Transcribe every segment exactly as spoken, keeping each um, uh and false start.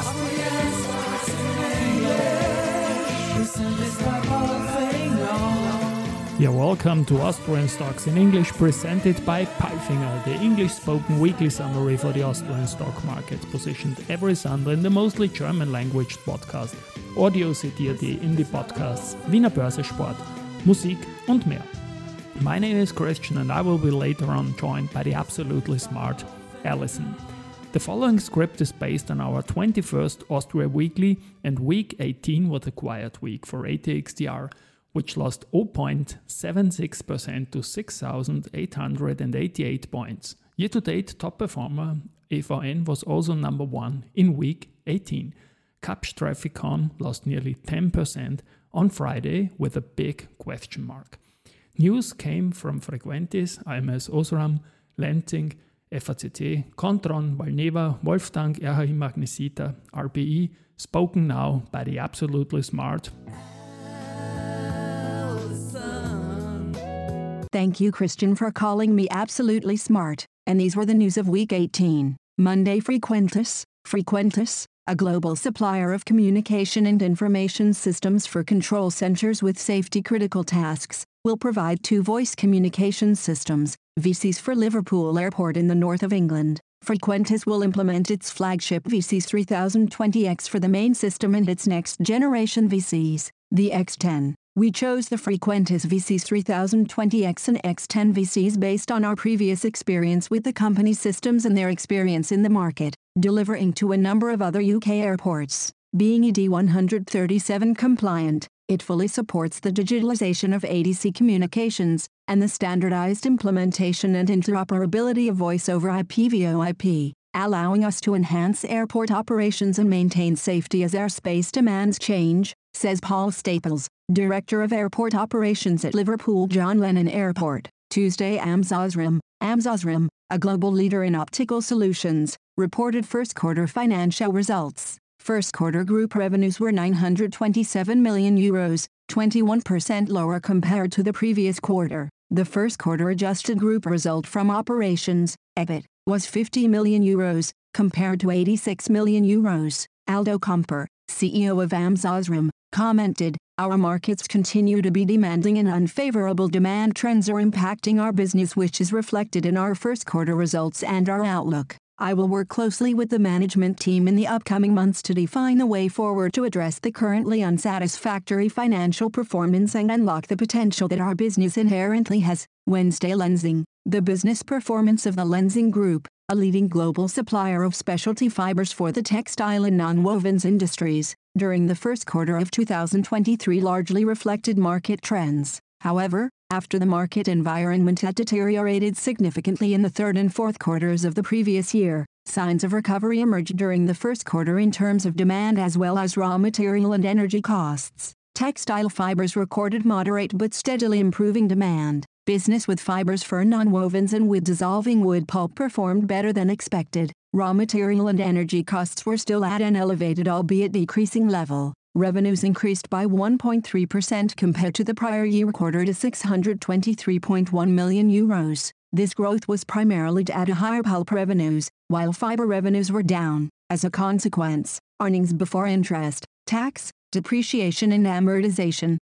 Austrian stocks in English, presented by Palfinger. Yeah, welcome to Austrian Stocks in English, presented by Palfinger, the English-spoken weekly summary for the Austrian stock market, positioned every Sunday in the mostly German-language podcast Audio seht in die Podcasts Wiener Börse Sport, Musik und mehr. My name is Christian and I will be later on joined by the absolutely smart Alison. The following script is based on our twenty-first Austria Weekly, and week eighteen was a quiet week for A T X T R, which lost zero point seven six percent to six thousand eight hundred eighty-eight points. Year-to-date top performer E V N was also number one in week eighteen. Kapsch Trafficon lost nearly ten percent on Friday with a big question mark. News came from Frequentis, I M S Osram, Lenzing, F A C T, Kontron, Valneva, Wolftank, R H I Magnesita, R B I, spoken now by the absolutely smart Thank you, Christian, for calling me absolutely smart. And these were the news of week eighteen. Monday, Frequentis. Frequentis, a global supplier of communication and information systems for control centers with safety-critical tasks, will provide two voice communication systems, V Cs, for Liverpool Airport in the north of England. Frequentis will implement its flagship V Cs three thousand twenty X for the main system and its next-generation V Cs, the X ten. We chose the Frequentis V Cs three thousand twenty X and X ten V Cs based on our previous experience with the company's systems and their experience in the market, delivering to a number of other U K airports. Being E D one thirty-seven compliant, it fully supports the digitalization of A D C communications and the standardized implementation and interoperability of voice over I P V O I P, allowing us to enhance airport operations and maintain safety as airspace demands change, says Paul Staples, Director of Airport Operations at Liverpool John Lennon Airport. Tuesday, A M S Osram, A M S Osram, a global leader in optical solutions, reported first quarter financial results. First quarter group revenues were nine hundred twenty-seven million euros, twenty-one percent lower compared to the previous quarter. The first quarter adjusted group result from operations, E B I T, was fifty million euros, compared to eighty-six million euros. Aldo Comper, C E O of A M S Osram, commented, "Our markets continue to be demanding and unfavorable demand trends are impacting our business, which is reflected in our first quarter results and our outlook. I will work closely with the management team in the upcoming months to define a way forward to address the currently unsatisfactory financial performance and unlock the potential that our business inherently has." Wednesday, Lenzing, the business performance of the Lenzing Group, a leading global supplier of specialty fibers for the textile and nonwovens industries, during the first quarter of two thousand twenty-three largely reflected market trends. However, after the market environment had deteriorated significantly in the third and fourth quarters of the previous year, signs of recovery emerged during the first quarter in terms of demand as well as raw material and energy costs. Textile fibers recorded moderate but steadily improving demand. Business with fibers for nonwovens and with dissolving wood pulp performed better than expected. Raw material and energy costs were still at an elevated albeit decreasing level. Revenues increased by one point three percent compared to the prior year quarter to six hundred twenty-three point one million euros. This growth was primarily due to higher pulp revenues, while fiber revenues were down. As a consequence, earnings before interest, tax, depreciation and amortization,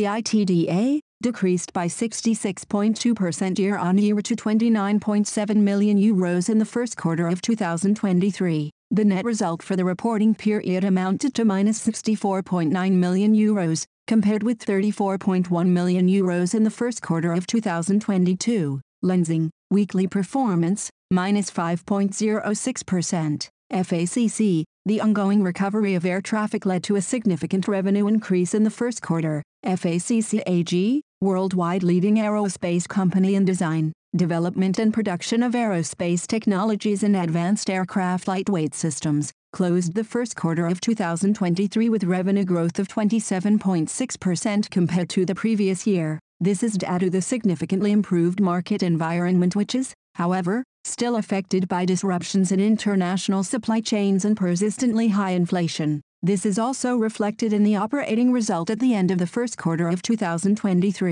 EBITDA, decreased by sixty-six point two percent year-on-year to twenty-nine point seven million euros in the first quarter of two thousand twenty-three. The net result for the reporting period amounted to minus sixty-four point nine million euros, compared with thirty-four point one million euros in the first quarter of two thousand twenty-two. Lenzing, weekly performance, minus five point zero six percent. F A C C, the ongoing recovery of air traffic led to a significant revenue increase in the first quarter. F A C C A G, worldwide leading aerospace company in design, development and production of aerospace technologies and advanced aircraft lightweight systems, closed the first quarter of two thousand twenty-three with revenue growth of twenty-seven point six percent compared to the previous year. This is due to the significantly improved market environment, which is, however, still affected by disruptions in international supply chains and persistently high inflation. This is also reflected in the operating result at the end of the first quarter of two thousand twenty-three.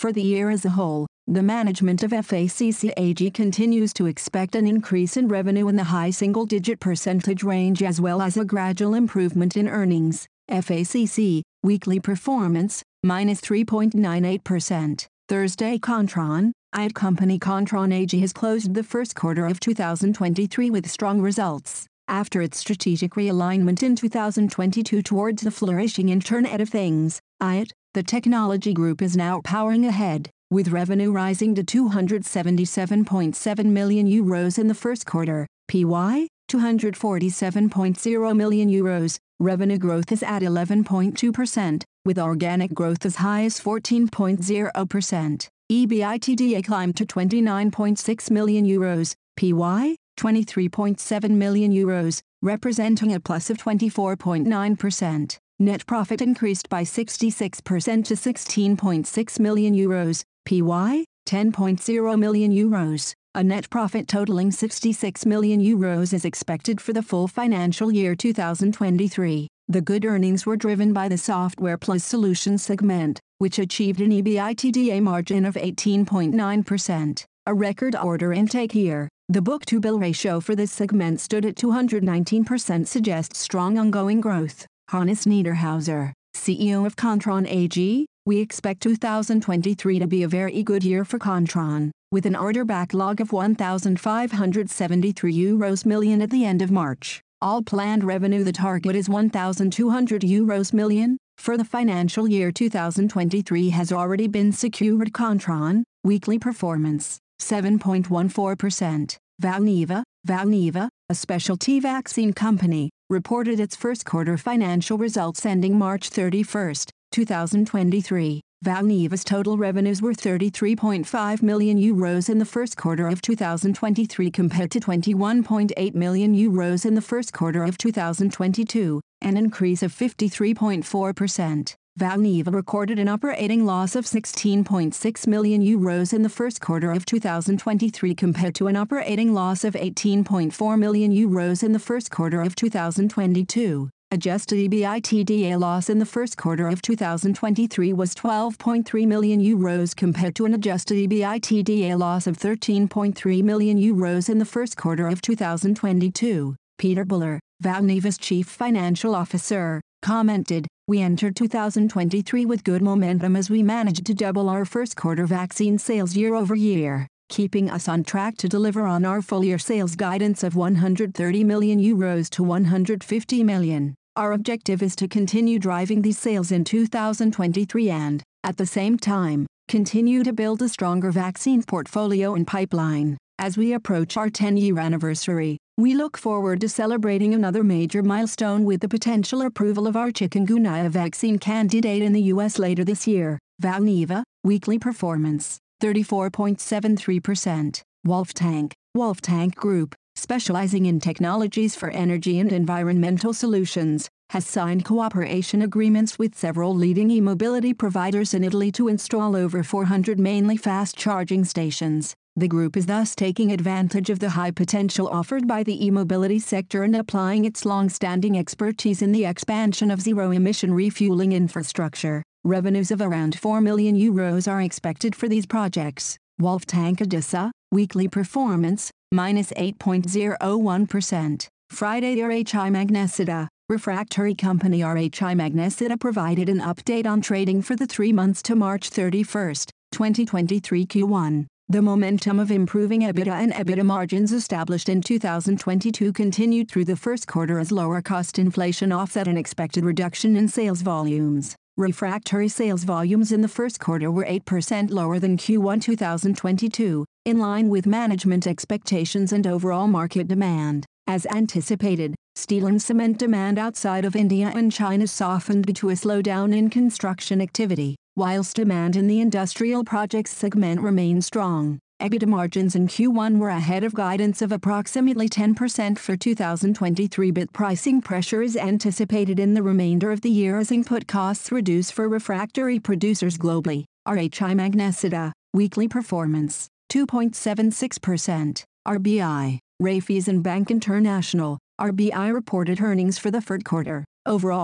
For the year as a whole, the management of F A C C A G continues to expect an increase in revenue in the high single-digit percentage range as well as a gradual improvement in earnings. F A C C, weekly performance, minus three point nine eight percent. Thursday Kontron, I A T company Kontron A G has closed the first quarter of two thousand twenty-three with strong results. After its strategic realignment in two thousand twenty-two towards the flourishing Internet of Things, I A T, the technology group is now powering ahead, with revenue rising to two hundred seventy-seven point seven million euros in the first quarter, P Y, two hundred forty-seven point zero million euros. Revenue growth is at eleven point two percent, with organic growth as high as fourteen point zero percent. EBITDA climbed to twenty-nine point six million euros, P Y, twenty-three point seven million euros, representing a plus of twenty-four point nine percent. Net profit increased by sixty-six percent to sixteen point six million euros, P Y, ten point zero million euros. A net profit totaling sixty-six million euros is expected for the full financial year two thousand twenty-three. The good earnings were driven by the Software Plus Solutions segment, which achieved an EBITDA margin of eighteen point nine percent, a record order intake year. The book-to-bill ratio for this segment stood at two hundred nineteen percent, suggests strong ongoing growth. Hannes Niederhauser, C E O of Kontron A G, we expect two thousand twenty-three to be a very good year for Kontron, with an order backlog of one thousand five hundred seventy-three euros million at the end of March. All planned revenue, the target is one thousand two hundred euros million, for the financial year two thousand twenty-three has already been secured. Kontron, weekly performance, seven point one four percent. Valneva, Valneva, a specialty vaccine company, reported its first quarter financial results ending March thirty-first, two thousand twenty-three. Valneva's total revenues were thirty-three point five million euros in the first quarter of two thousand twenty-three compared to twenty-one point eight million euros in the first quarter of two thousand twenty-two, an increase of fifty-three point four percent. Valneva recorded an operating loss of sixteen point six million euros in the first quarter of two thousand twenty-three compared to an operating loss of eighteen point four million euros in the first quarter of two thousand twenty-two. Adjusted EBITDA loss in the first quarter of two thousand twenty-three was twelve point three million euros compared to an adjusted EBITDA loss of thirteen point three million euros in the first quarter of two thousand twenty-two. Peter Buller, Valneva's chief financial officer, commented, "We entered two thousand twenty-three with good momentum as we managed to double our first quarter vaccine sales year over year, keeping us on track to deliver on our full-year sales guidance of one hundred thirty million euros to one hundred fifty million. Our objective is to continue driving these sales in two thousand twenty-three and, at the same time, continue to build a stronger vaccine portfolio and pipeline. As we approach our ten-year anniversary, we look forward to celebrating another major milestone with the potential approval of our chikungunya vaccine candidate in the U S later this year." Valneva, weekly performance, thirty-four point seven three percent. Wolftank, Wolftank Group, specializing in technologies for energy and environmental solutions, has signed cooperation agreements with several leading e-mobility providers in Italy to install over four hundred mainly fast charging stations. The group is thus taking advantage of the high potential offered by the e-mobility sector and applying its long-standing expertise in the expansion of zero-emission refueling infrastructure. Revenues of around four million euros are expected for these projects. Wolftank Odessa, weekly performance, minus eight point zero one percent. Friday R H I Magnesita, refractory company R H I Magnesita provided an update on trading for the three months to March thirty-first, twenty twenty-three Q one. The momentum of improving EBITDA and EBITDA margins established in two thousand twenty-two continued through the first quarter as lower cost inflation offset an expected reduction in sales volumes. Refractory sales volumes in the first quarter were eight percent lower than Q one two thousand twenty-two, in line with management expectations and overall market demand. As anticipated, steel and cement demand outside of India and China softened due to a slowdown in construction activity, whilst demand in the industrial projects segment remained strong. EBITDA margins in Q one were ahead of guidance of approximately ten percent for two thousand twenty-three, but pricing pressure is anticipated in the remainder of the year as input costs reduce for refractory producers globally. R H I Magnesita, weekly performance, two point seven six percent. R B I, Raiffeisen Bank International, R B I reported earnings for the third quarter. Overall,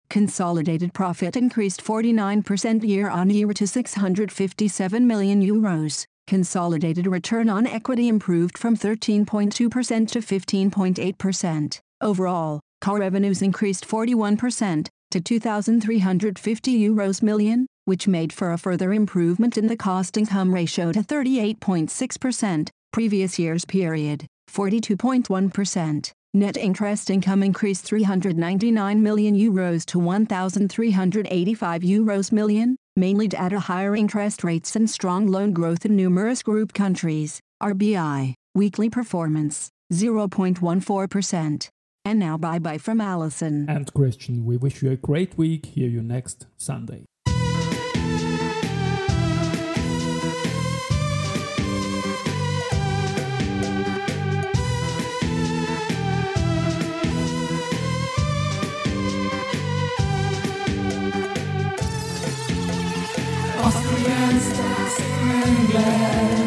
Consolidated profit increased forty-nine percent year-on-year to six hundred fifty-seven million euros. Consolidated return on equity improved from thirteen point two percent to fifteen point eight percent. Overall, core revenues increased forty-one percent to two thousand three hundred fifty euros million, which made for a further improvement in the cost-income ratio to thirty-eight point six percent, previous year's period, forty-two point one percent. Net interest income increased three hundred ninety-nine million euros to one thousand three hundred eighty-five euros million, mainly due to higher interest rates and strong loan growth in numerous group countries. R B I, weekly performance, zero point one four percent. And now bye-bye from Alison and Christian. We wish you a great week. Hear you next Sunday. Austrian stocks in English.